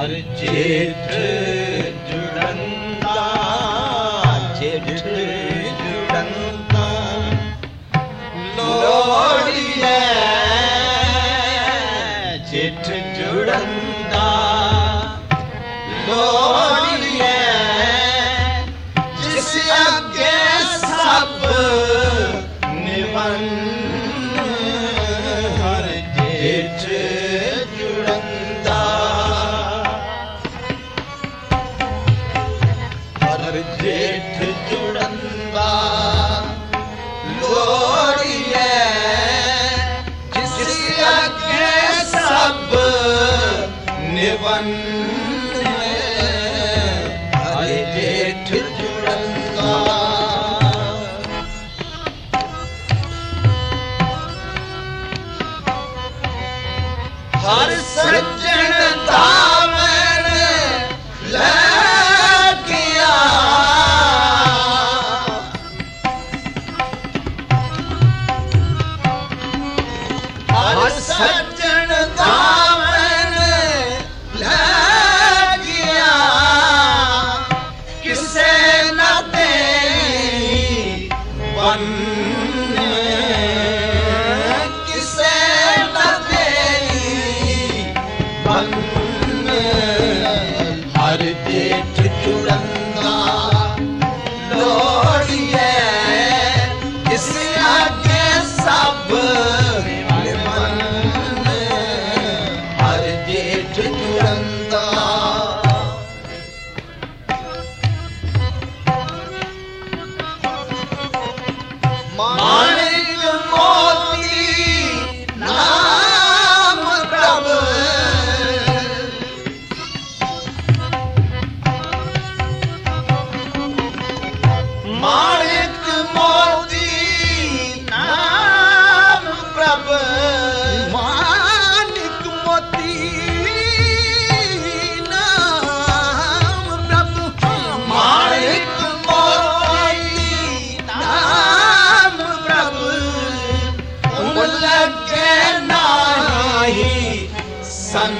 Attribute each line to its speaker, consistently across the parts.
Speaker 1: हर जेठ जुड़ंदा जेठ जुड़ंदा लोड़िए जेठ जुड़ंदा लोड़िए जिस अगे सब निवन हर जेठ जुड़ंदा हर जेठ जुड़ंदा लोड़िए जिस अगे सब निवन हर जेठ जुड़ंदा हर सज्जन दामन लगिया हर सज्जन दामन लगिया किसे न दे वन हर जेठ जुड़ंदा लोड़िए इस आगे सब निवन हर जेठ जुड़ंदा माणिक मोती नाम प्रभु माणिक मोती नाम प्रभु माणिक मोती नाम प्रभु माणिक मोती नाम प्रभु उन लगे नाही सन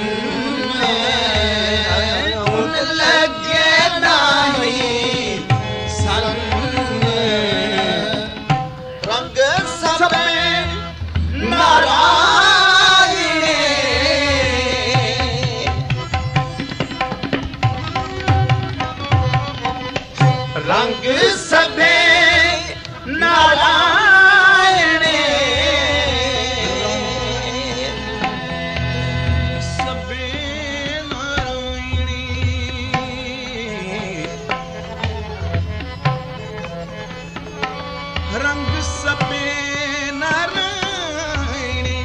Speaker 1: उन लगे नाही रंग सबे नारायणे रंग सबे नारायणे सबे नारायणे रंग सबे नारायणी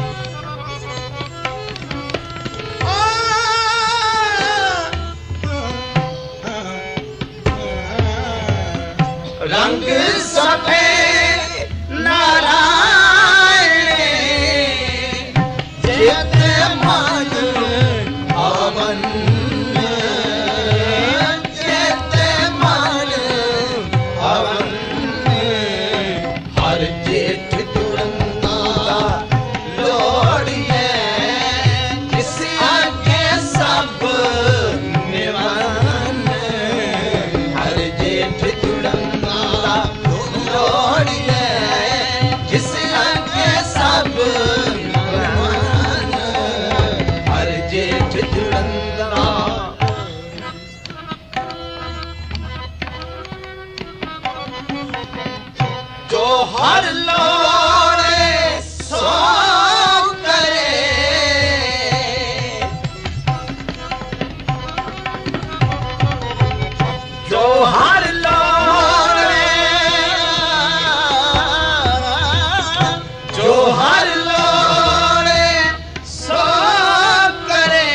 Speaker 1: रंग सबे नारायणी जेत मन हवन जेत मन हवन हर जेठ जुड़ंदा लोड़िए जिस आगे सब निवन हर जेठ जुड़ंदा लोड़िए जिस आगे सब निवन हर जेठ जुड़ंदा जो हर लोड़े सो करे जो हर लोड़े जो हर लोड़े सो करे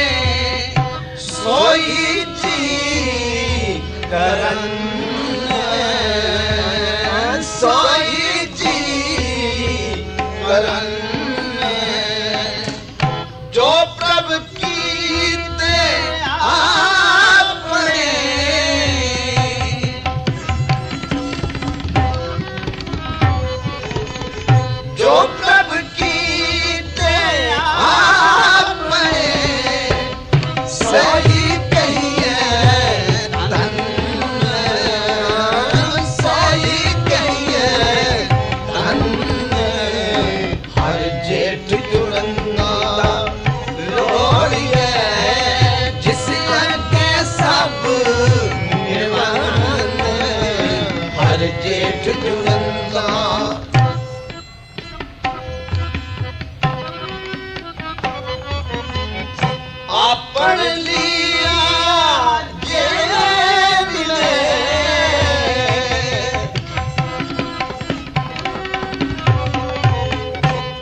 Speaker 1: सोई जी करन सोई जी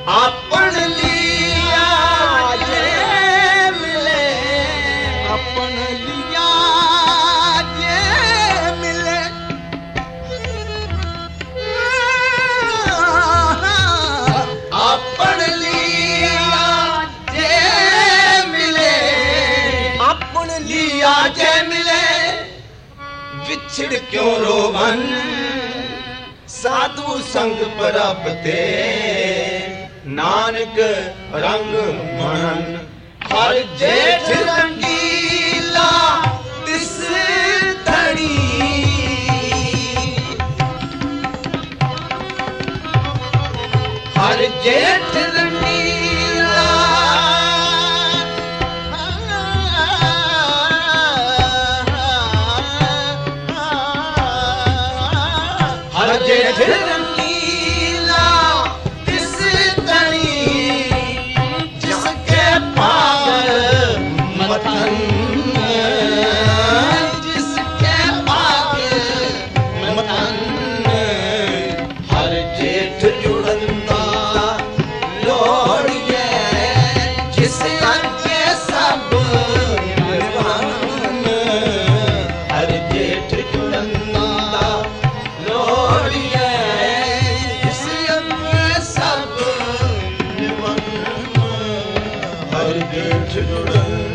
Speaker 1: अपन लिया जे मिले अपन लिया जे मिले अपन लिया जे मिले अपन लिया जे मिले विछड़ क्यों रोवन साधु संग प्राप्ते नानक रंग मनन हर जेठ रंगीला तिस धड़ी हर जेठ रंगीला हर जेठ रंगीला तिस धड़ी जिसके पाग मतन जिसके पाग मतन हर जेठ जुड़ंदा लोड़िए जिस अंगे सब निभान हर जेठ जुड़ंदा लोड़िए जिस अंगे सब निभान हर जेठ जुड़ंदा